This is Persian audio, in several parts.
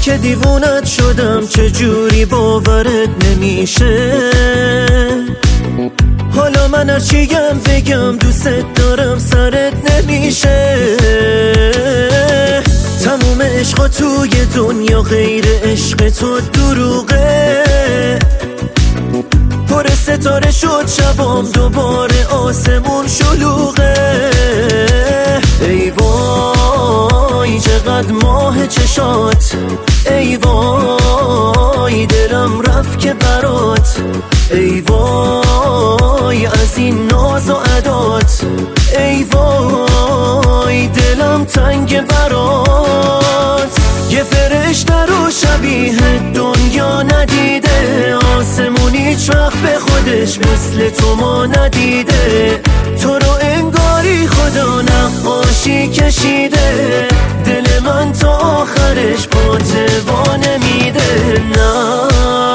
که دیوونت شدم چجوری باورت نمیشه. حالا من هرچیم بگم دوست دارم سرت نمیشه. تموم عشقا توی دنیا غیر عشق تو دروغه. پر ستاره شد شبام دوباره آسمون شلوغه. ای وای چقدر ماه چشات، ای وای دلم رفت که برات، ای وای از این ناز و عدات، ای وای دلم تنگ برات. یه فرشته رو شبیه دنیا ندیده، آسمون هیچ وقت به خودش مثل تو ما ندیده. تو رو انگاری خدا نقاشی کشیده، دل من تا آخرش پاتوا نمیده. نه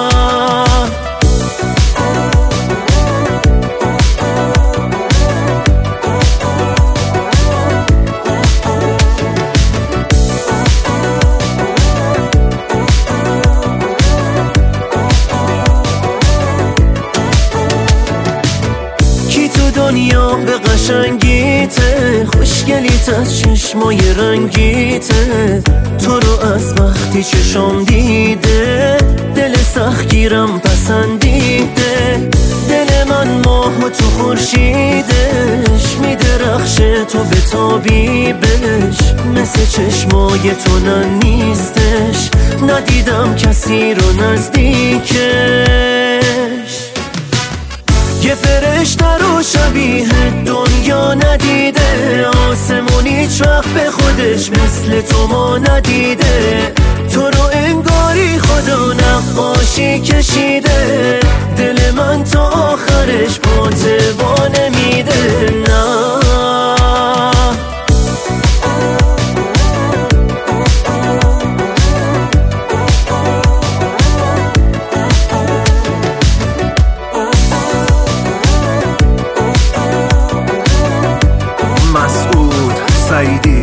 دنیا به قشنگیته، خوشگلیت از چشمای رنگیته. تو رو از وقتی چشم دیده، دل سختگیرم پسندیده. دل من ماه و تو خورشیدش، میدرخشه تو به تابیبش. مثل چشمای تو نه نیستش، ندیدم کسی رو نزدیکش. یه فرشته رو شبیه دنیا ندیده، آسمون هیچ وقت به خودش مثل تو ما ندیده. تو رو انگاری خدا نقاشی کشیده، دل من تا آخرش پاتوا نمیده. نه مسعود سعیدی.